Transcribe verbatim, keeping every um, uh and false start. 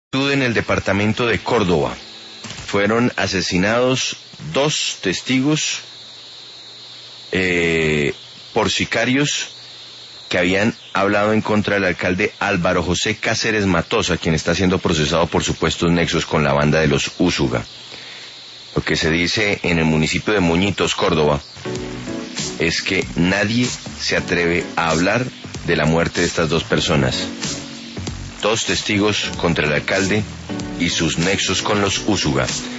En el departamento de Córdoba fueron asesinados dos testigos eh, por sicarios que habían hablado en contra del alcalde Álvaro José Cáceres Matosa, quien está siendo procesado por supuestos nexos con la banda de los Úsuga. Lo que se dice en el municipio de Moñitos, Córdoba, es que nadie se atreve a hablar de la muerte de estas dos personas. Dos testigos contra el alcalde y sus nexos con los Úsuga.